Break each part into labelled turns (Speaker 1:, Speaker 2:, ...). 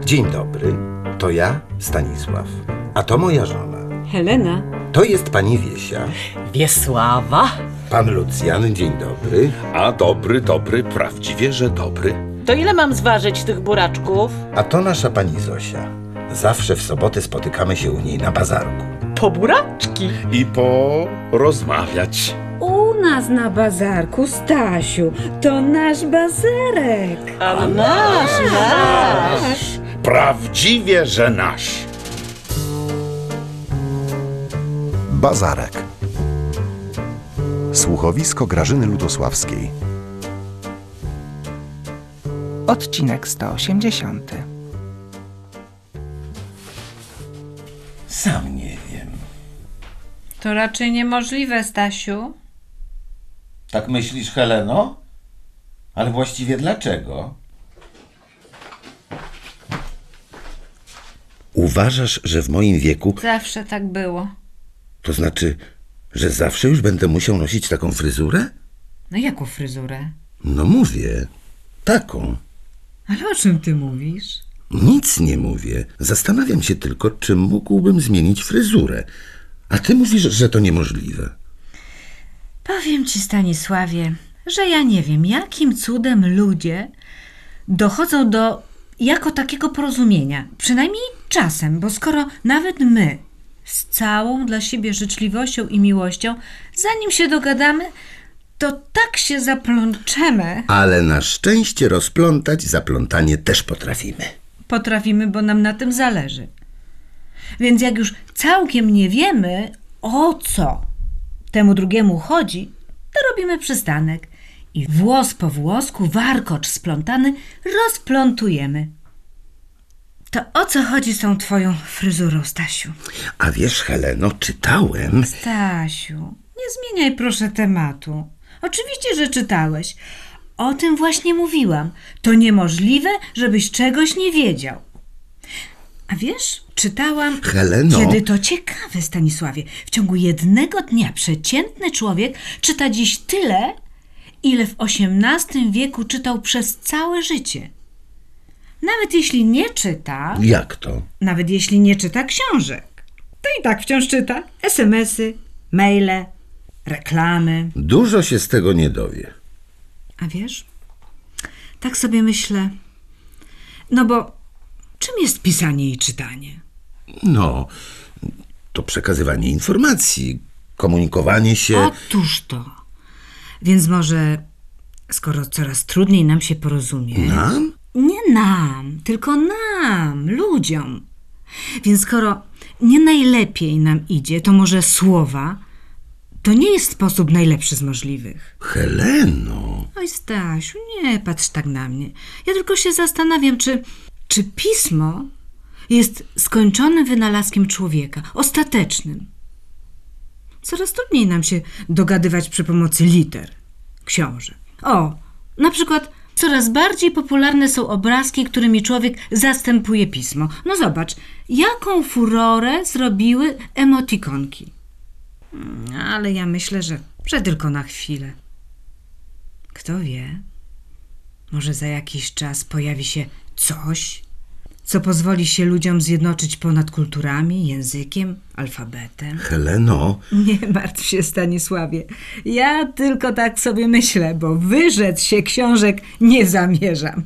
Speaker 1: Dzień dobry, to ja, Stanisław, a to moja żona.
Speaker 2: Helena.
Speaker 1: To jest pani Wiesia.
Speaker 3: Wiesława.
Speaker 1: Pan Lucjan, dzień dobry.
Speaker 4: A dobry, prawdziwie, że dobry.
Speaker 3: To ile mam zważyć tych buraczków?
Speaker 1: A to nasza pani Zosia. Zawsze w soboty spotykamy się u niej na bazarku.
Speaker 3: Po buraczki.
Speaker 4: I porozmawiać.
Speaker 2: U nas na bazarku, Stasiu, to nasz bazarek.
Speaker 3: A nasz.
Speaker 4: Prawdziwie, że nasz.
Speaker 5: Bazarek. Słuchowisko Grażyny Lutosławskiej.
Speaker 6: Odcinek 180.
Speaker 1: Sam nie wiem.
Speaker 7: To raczej niemożliwe, Stasiu.
Speaker 1: Tak myślisz, Heleno? Ale właściwie dlaczego? Uważasz, że w moim wieku,
Speaker 7: Zawsze tak było.
Speaker 1: to znaczy, że zawsze już będę musiał nosić taką fryzurę?
Speaker 7: No jaką fryzurę?
Speaker 1: No mówię, taką.
Speaker 7: Ale o czym ty mówisz?
Speaker 1: Nic nie mówię. Zastanawiam się tylko, czy mógłbym zmienić fryzurę. A ty mówisz, że to niemożliwe.
Speaker 7: Powiem ci, Stanisławie, że ja nie wiem, jakim cudem ludzie dochodzą do jako takiego porozumienia. Przynajmniej czasem, bo skoro nawet my z całą dla siebie życzliwością i miłością, zanim się dogadamy, to tak się zaplączemy.
Speaker 1: Ale na szczęście rozplątać zaplątanie też potrafimy.
Speaker 7: Potrafimy, bo nam na tym zależy. Więc jak już całkiem nie wiemy, o co temu drugiemu chodzi, to robimy przystanek i włos po włosku, warkocz splątany rozplątujemy. To o co chodzi z tą twoją fryzurą, Stasiu?
Speaker 1: A wiesz, Heleno, czytałem...
Speaker 7: Stasiu, nie zmieniaj proszę tematu. Oczywiście, że czytałeś. O tym właśnie mówiłam. To niemożliwe, żebyś czegoś nie wiedział. A wiesz, czytałam...
Speaker 1: Heleno...
Speaker 7: Kiedy to ciekawe, Stanisławie. W ciągu jednego dnia przeciętny człowiek czyta dziś tyle, ile w XVIII wieku czytał przez całe życie. Nawet jeśli nie czyta...
Speaker 1: Jak to?
Speaker 7: Nawet jeśli nie czyta książek, to i tak wciąż czyta SMS-y, maile, reklamy.
Speaker 1: Dużo się z tego nie dowie.
Speaker 7: A wiesz, tak sobie myślę, no bo czym jest pisanie i czytanie?
Speaker 1: No, to przekazywanie informacji, komunikowanie się...
Speaker 7: Otóż to. Więc może, skoro coraz trudniej nam się porozumieć...
Speaker 1: Nam?
Speaker 7: Nie nam, tylko nam, ludziom. Więc skoro nie najlepiej nam idzie, to może słowa to nie jest sposób najlepszy z możliwych.
Speaker 1: Heleno...
Speaker 7: Oj, Stasiu, nie patrz tak na mnie. Ja tylko się zastanawiam, czy pismo jest skończonym wynalazkiem człowieka, ostatecznym. Coraz trudniej nam się dogadywać przy pomocy liter, książek. O, na przykład coraz bardziej popularne są obrazki, którymi człowiek zastępuje pismo. No zobacz, jaką furorę zrobiły emotikonki. Ale ja myślę, że tylko na chwilę. Kto wie, może za jakiś czas pojawi się coś, co pozwoli się ludziom zjednoczyć ponad kulturami, językiem, alfabetem.
Speaker 1: Heleno...
Speaker 7: Nie martw się, Stanisławie. Ja tylko tak sobie myślę, bo wyrzec się książek nie zamierzam.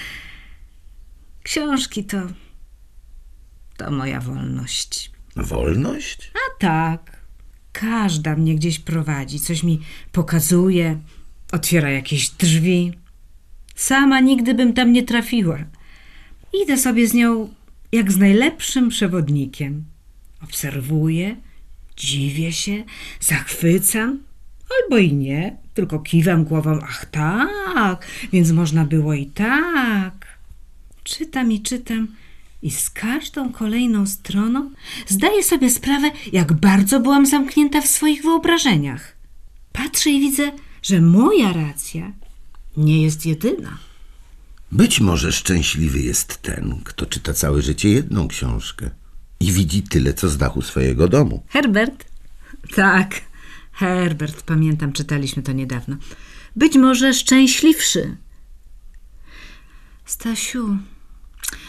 Speaker 7: Książki to moja wolność.
Speaker 1: Wolność?
Speaker 7: A tak, każda mnie gdzieś prowadzi, coś mi pokazuje, otwiera jakieś drzwi. Sama nigdy bym tam nie trafiła. Idę sobie z nią jak z najlepszym przewodnikiem. Obserwuję, dziwię się, zachwycam, albo i nie, tylko kiwam głową, ach tak, więc można było i tak. Czytam i czytam i z każdą kolejną stroną zdaję sobie sprawę, jak bardzo byłam zamknięta w swoich wyobrażeniach. Patrzę i widzę, że moja racja nie jest jedyna.
Speaker 1: Być może szczęśliwy jest ten, kto czyta całe życie jedną książkę i widzi tyle, co z dachu swojego domu.
Speaker 7: Herbert? Tak, Herbert, pamiętam, czytaliśmy to niedawno. Być może szczęśliwszy. Stasiu,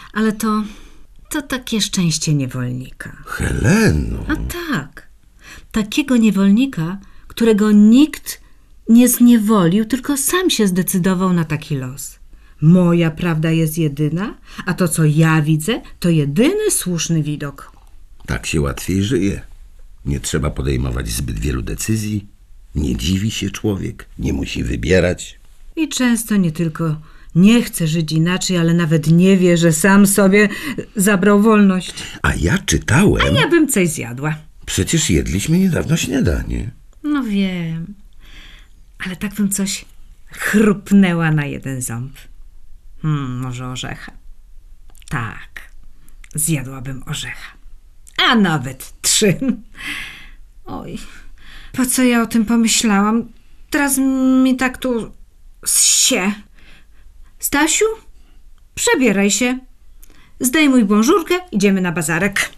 Speaker 7: Ale to takie szczęście niewolnika.
Speaker 1: Heleno,
Speaker 7: A tak, takiego niewolnika, którego nikt nie zniewolił, tylko sam się zdecydował na taki los. Moja prawda jest jedyna, a to, co ja widzę, to jedyny słuszny widok.
Speaker 1: tak się łatwiej żyje. Nie trzeba podejmować zbyt wielu decyzji. Nie dziwi się człowiek, nie musi wybierać.
Speaker 7: I często nie tylko nie chce żyć inaczej, ale nawet nie wie, że sam sobie zabrał wolność.
Speaker 1: A ja czytałem...
Speaker 7: Ja bym coś zjadła.
Speaker 1: Przecież jedliśmy niedawno śniadanie.
Speaker 7: No wiem, ale tak bym coś chrupnęła na jeden ząb. Może orzecha. Tak, zjadłabym orzecha. A nawet 3. Oj, po co ja o tym pomyślałam? Teraz mi tak tu zsie. Stasiu, przebieraj się. Zdejmuj bonżurkę, idziemy na bazarek.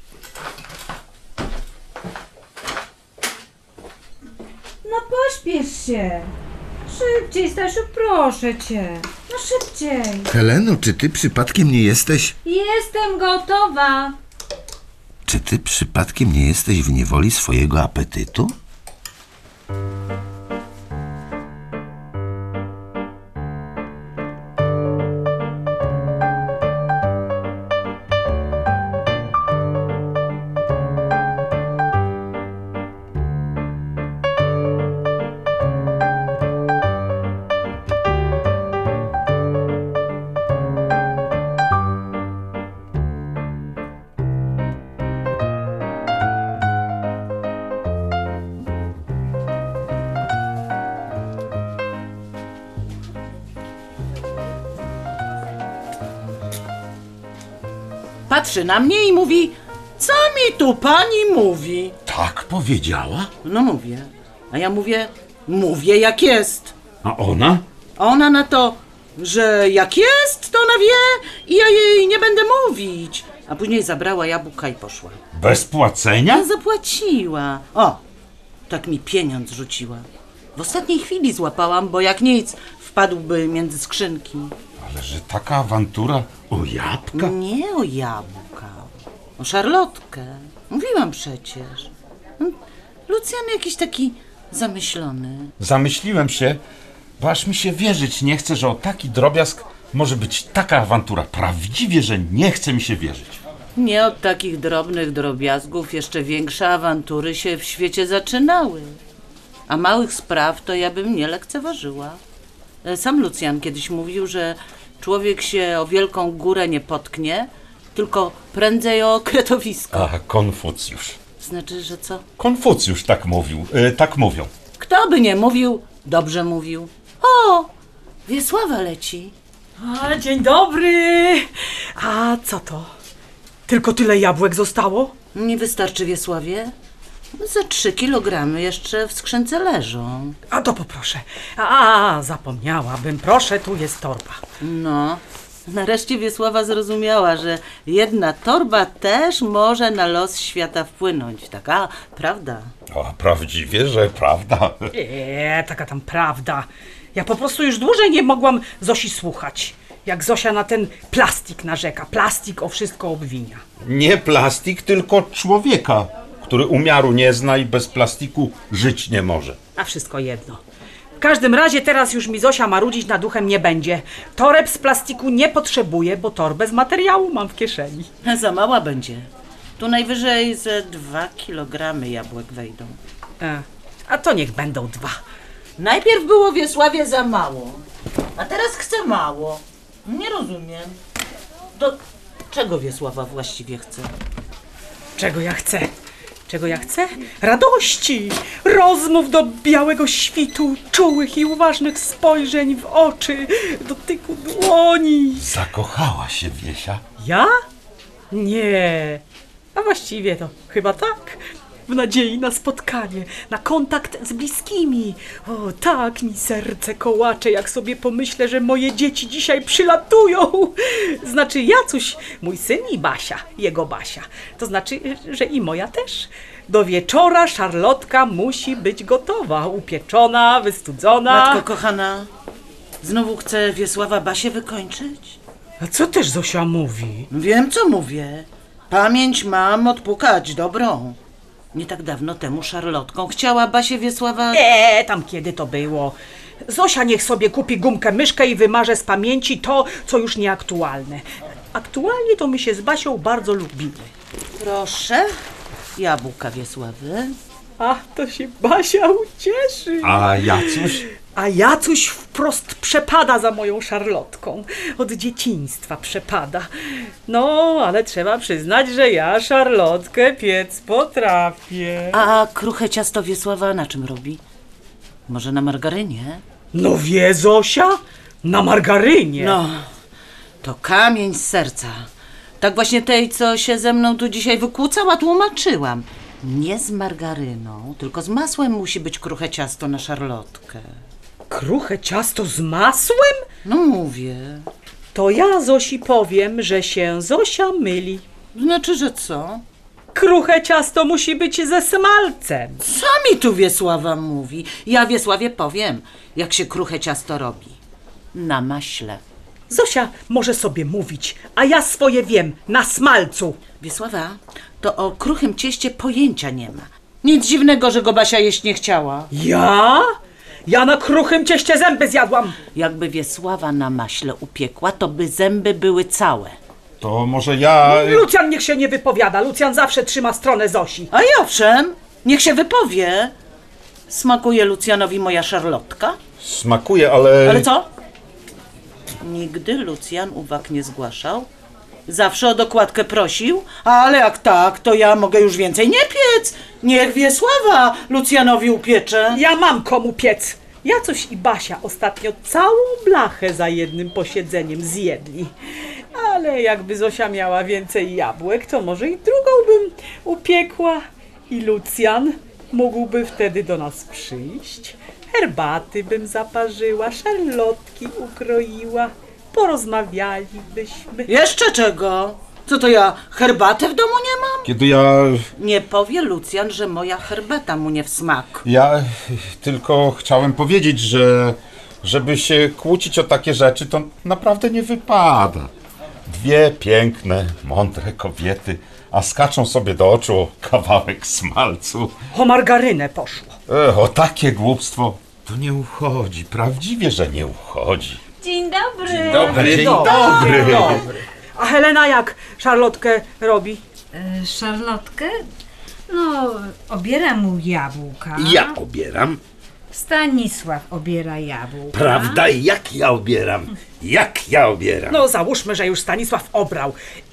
Speaker 7: No pośpiesz się. Szybciej, Stasiu, proszę cię. No szybciej.
Speaker 1: Heleno, czy ty przypadkiem nie jesteś...
Speaker 7: Jestem gotowa.
Speaker 1: Czy ty przypadkiem nie jesteś w niewoli swojego apetytu?
Speaker 3: Patrzy na mnie i mówi, co mi tu pani mówi?
Speaker 4: Tak powiedziała?
Speaker 3: No mówię. A ja mówię jak jest.
Speaker 4: A ona?
Speaker 3: A ona na to, że jak jest, to ona wie i ja jej nie będę mówić. A później zabrała jabłka i poszła.
Speaker 4: Bez płacenia?
Speaker 3: Ja zapłaciła. O, tak mi pieniądz rzuciła. W ostatniej chwili złapałam, bo jak nic, wpadłby między skrzynki.
Speaker 4: Ale że taka awantura o jabłka?
Speaker 3: Nie o jabłka, o szarlotkę. Mówiłam przecież. Lucjan jakiś taki zamyślony.
Speaker 4: Zamyśliłem się, bo aż mi się wierzyć nie chce, że o taki drobiazg może być taka awantura. Prawdziwie, że nie chce mi się wierzyć.
Speaker 3: Nie od takich drobnych drobiazgów jeszcze większe awantury się w świecie zaczynały. A małych spraw to ja bym nie lekceważyła. Sam Lucjan kiedyś mówił, że człowiek się o wielką górę nie potknie, tylko prędzej o kretowisko.
Speaker 4: A Konfucjusz.
Speaker 3: Znaczy, że co?
Speaker 4: Konfucjusz tak mówił, tak mówią.
Speaker 3: Kto by nie mówił, dobrze mówił. O, Wiesława leci.
Speaker 8: A, dzień dobry! A co to? Tylko tyle jabłek zostało?
Speaker 3: Nie wystarczy, Wiesławie? Za 3 kilogramy jeszcze w skrzynce leżą.
Speaker 8: A to poproszę. A, zapomniałabym. Proszę, tu jest torba.
Speaker 3: No, nareszcie Wiesława zrozumiała, że jedna torba też może na los świata wpłynąć. Taka prawda.
Speaker 4: O, prawdziwie, że prawda.
Speaker 8: Taka tam prawda. Ja po prostu już dłużej nie mogłam Zosi słuchać. Jak Zosia na ten plastik narzeka. Plastik o wszystko obwinia.
Speaker 4: Nie plastik, tylko człowieka, który umiaru nie zna i bez plastiku żyć nie może.
Speaker 8: A wszystko jedno. W każdym razie teraz już mi Zosia marudzić nad duchem nie będzie. Toreb z plastiku nie potrzebuję, bo torbę z materiału mam w kieszeni.
Speaker 3: Za mała będzie. Tu najwyżej ze 2 kilogramy jabłek wejdą.
Speaker 8: A to niech będą 2.
Speaker 3: Najpierw było Wiesławie za mało, a teraz chce mało. Nie rozumiem. To czego Wiesława właściwie chce?
Speaker 8: Czego ja chcę? Czego ja chcę? Radości! Rozmów do białego świtu, czułych i uważnych spojrzeń w oczy, dotyku dłoni.
Speaker 4: Zakochała się Wiesia.
Speaker 8: Ja? Nie. A właściwie to chyba tak. W nadziei na spotkanie, na kontakt z bliskimi. O, tak mi serce kołacze, jak sobie pomyślę, że moje dzieci dzisiaj przylatują. Znaczy Jacuś, mój syn i Basia, jego Basia. To znaczy, że i moja też. Do wieczora szarlotka musi być gotowa, upieczona, wystudzona.
Speaker 3: Matko kochana, znowu chce Wiesława Basię wykończyć?
Speaker 8: A co też Zosia mówi?
Speaker 3: Wiem, co mówię. Pamięć mam odpukać dobrą. Nie tak dawno temu szarlotką chciała Basię Wiesława...
Speaker 8: Tam kiedy to było? Zosia niech sobie kupi gumkę myszkę i wymarze z pamięci to, co już nieaktualne. Aktualnie to my się z Basią bardzo lubimy.
Speaker 3: Proszę, jabłka Wiesławy.
Speaker 8: Ach, to się Basia ucieszy.
Speaker 4: A Jacuś?
Speaker 8: A Jacuś wprost przepada za moją szarlotką. Od dzieciństwa przepada. No, ale trzeba przyznać, że ja szarlotkę piec potrafię.
Speaker 3: A kruche ciasto Wiesława na czym robi? Może na margarynie?
Speaker 8: No wie Zosia? Na margarynie.
Speaker 3: No, to kamień z serca. Tak właśnie tej, co się ze mną tu dzisiaj wykłócała, tłumaczyłam. Nie z margaryną, tylko z masłem musi być kruche ciasto na szarlotkę.
Speaker 8: Kruche ciasto z masłem?
Speaker 3: No mówię.
Speaker 8: To ja Zosi powiem, że się Zosia myli.
Speaker 3: Znaczy, że co?
Speaker 8: Kruche ciasto musi być ze smalcem.
Speaker 3: Co mi tu Wiesława mówi? Ja Wiesławie powiem, jak się kruche ciasto robi. Na maśle.
Speaker 8: Zosia może sobie mówić, a ja swoje wiem, na smalcu.
Speaker 3: Wiesława, to o kruchym cieście pojęcia nie ma. Nic dziwnego, że go Basia jeść nie chciała.
Speaker 8: Ja? Ja na kruchym cieście zęby zjadłam.
Speaker 3: Jakby Wiesława na maśle upiekła, to by zęby były całe.
Speaker 4: To może ja...
Speaker 8: Lucjan niech się nie wypowiada. Lucjan zawsze trzyma stronę Zosi.
Speaker 3: A i owszem, niech się wypowie. Smakuje Lucjanowi moja szarlotka?
Speaker 4: Smakuje, ale...
Speaker 3: Ale co? Nigdy Lucjan uwag nie zgłaszał. Zawsze o dokładkę prosił, ale jak tak, to ja mogę już więcej nie piec. Niech Wiesława Lucjanowi upiecze.
Speaker 8: Ja mam komu piec. Jacuś i Basia ostatnio całą blachę za jednym posiedzeniem zjedli. Ale jakby Zosia miała więcej jabłek, to może i drugą bym upiekła. I Lucjan mógłby wtedy do nas przyjść. Herbaty bym zaparzyła, szarlotki ukroiła. Porozmawialibyśmy.
Speaker 3: Jeszcze czego? Co to ja herbatę w domu nie mam?
Speaker 4: Kiedy ja...
Speaker 3: Nie powie Lucjan, że moja herbata mu nie w smak.
Speaker 4: Ja tylko chciałem powiedzieć, że żeby się kłócić o takie rzeczy, to naprawdę nie wypada. Dwie piękne, mądre kobiety, a skaczą sobie do oczu o kawałek smalcu.
Speaker 8: O margarynę poszło.
Speaker 4: O takie głupstwo. To nie uchodzi, prawdziwie, że nie uchodzi.
Speaker 2: Dzień dobry.
Speaker 4: Dzień dobry.
Speaker 8: A Helena jak szarlotkę robi?
Speaker 7: Szarlotkę? No, obiera mu jabłka.
Speaker 1: Ja obieram.
Speaker 7: Stanisław obiera jabłka.
Speaker 1: Prawda? Jak ja obieram? Jak ja obieram?
Speaker 8: No załóżmy, że już Stanisław obrał.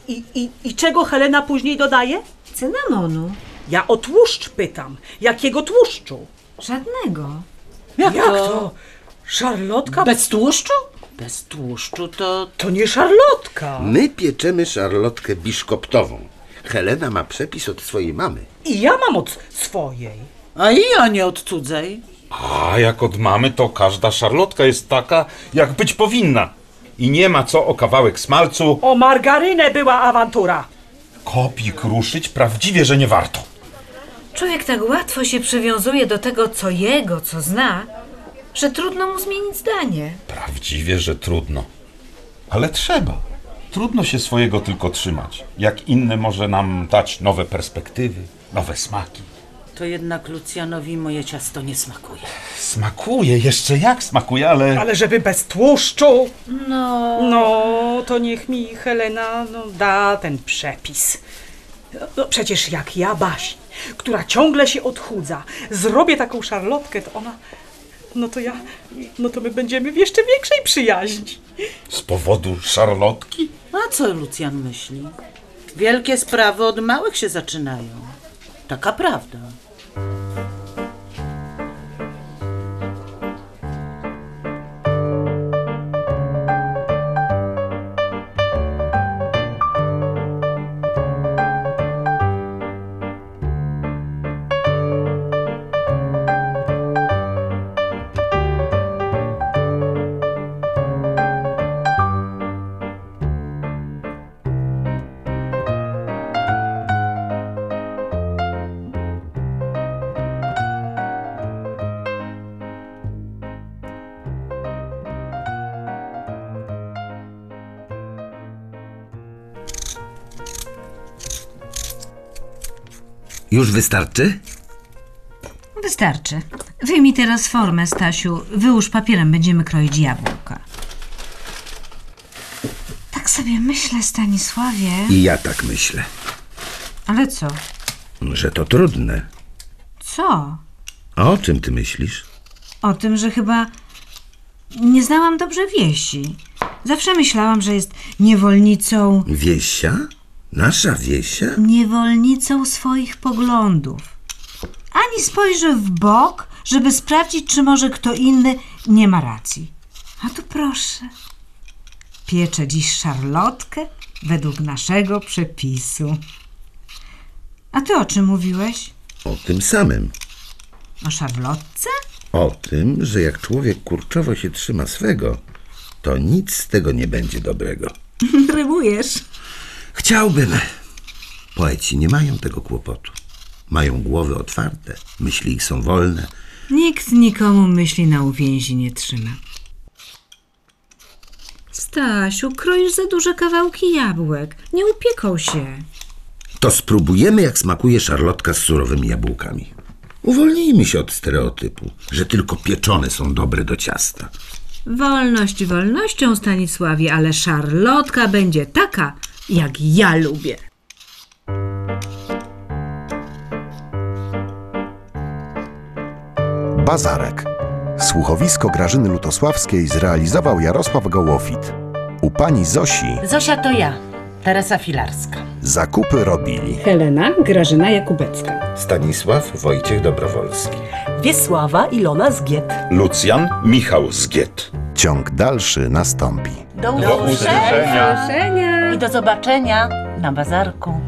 Speaker 8: I czego Helena później dodaje?
Speaker 7: Cynamonu.
Speaker 8: Ja o tłuszcz pytam. Jakiego tłuszczu?
Speaker 7: Żadnego.
Speaker 3: Jak
Speaker 8: to? Szarlotka?
Speaker 3: Bez tłuszczu? Bez tłuszczu to...
Speaker 8: To nie szarlotka.
Speaker 1: My pieczemy szarlotkę biszkoptową. Helena ma przepis od swojej mamy.
Speaker 8: I ja mam od swojej.
Speaker 3: A i ja nie od cudzej.
Speaker 4: A jak od mamy, to każda szarlotka jest taka, jak być powinna. I nie ma co o kawałek smalcu.
Speaker 8: O margarynę była awantura.
Speaker 4: Kopii kruszyć prawdziwie, że nie warto.
Speaker 7: Człowiek tak łatwo się przywiązuje do tego, co jego, co zna, że trudno mu zmienić zdanie.
Speaker 4: Prawdziwie, że trudno. Ale trzeba. Trudno się swojego tylko trzymać. Jak inny może nam dać nowe perspektywy, nowe smaki.
Speaker 3: To jednak Lucjanowi moje ciasto nie smakuje.
Speaker 4: Smakuje, jeszcze jak smakuje, ale...
Speaker 8: Ale żeby bez tłuszczu.
Speaker 7: No,
Speaker 8: No, to niech mi Helena da ten przepis. No przecież jak ja Basi, która ciągle się odchudza, zrobię taką szarlotkę, to ona... No to my będziemy w jeszcze większej przyjaźni.
Speaker 4: Z powodu szarlotki?
Speaker 3: A co Lucjan myśli? Wielkie sprawy od małych się zaczynają. Taka prawda.
Speaker 1: Już wystarczy?
Speaker 7: Wystarczy. Wyjmij teraz formę, Stasiu. Wyłóż papierem, będziemy kroić jabłka. Tak sobie myślę, Stanisławie.
Speaker 1: I ja tak myślę,
Speaker 7: Ale co?
Speaker 1: że to trudne.
Speaker 7: Co?
Speaker 1: O czym ty myślisz?
Speaker 7: O tym, że chyba nie znałam dobrze Wiesi. Zawsze myślałam, że jest niewolnicą...
Speaker 1: Wiesia? Nasza Wiesia?
Speaker 7: niewolnicą swoich poglądów. Ani spojrzy w bok, żeby sprawdzić, czy może kto inny nie ma racji. A tu proszę. Pieczę dziś szarlotkę według naszego przepisu. A ty o czym mówiłeś?
Speaker 1: O tym samym.
Speaker 7: O szarlotce?
Speaker 1: O tym, że jak człowiek kurczowo się trzyma swego, to nic z tego nie będzie dobrego.
Speaker 7: Rymujesz.
Speaker 1: Chciałbym. Poeci nie mają tego kłopotu. Mają głowy otwarte, myśli ich są wolne.
Speaker 7: Nikt nikomu myśli na uwięzi nie trzyma. Stasiu, kroisz za duże kawałki jabłek. Nie upieką się.
Speaker 1: To spróbujemy, jak smakuje szarlotka z surowymi jabłkami. Uwolnijmy się od stereotypu, że tylko pieczone są dobre do ciasta.
Speaker 7: Wolność wolnością, Stanisławie, ale szarlotka będzie taka, jak ja lubię.
Speaker 5: Bazarek. Słuchowisko Grażyny Lutosławskiej zrealizował Jarosław Gołofit. U pani Zosi
Speaker 3: Zosia to ja, Teresa Filarska.
Speaker 5: zakupy robili
Speaker 2: Helena Grażyna Jakubecka.
Speaker 1: Stanisław Wojciech Dobrowolski.
Speaker 8: Wiesława Ilona Zgiet.
Speaker 4: Lucjan Michał Zgiet.
Speaker 5: Ciąg dalszy nastąpi.
Speaker 3: Do usłyszenia
Speaker 2: Żenia!
Speaker 3: i do zobaczenia na bazarku.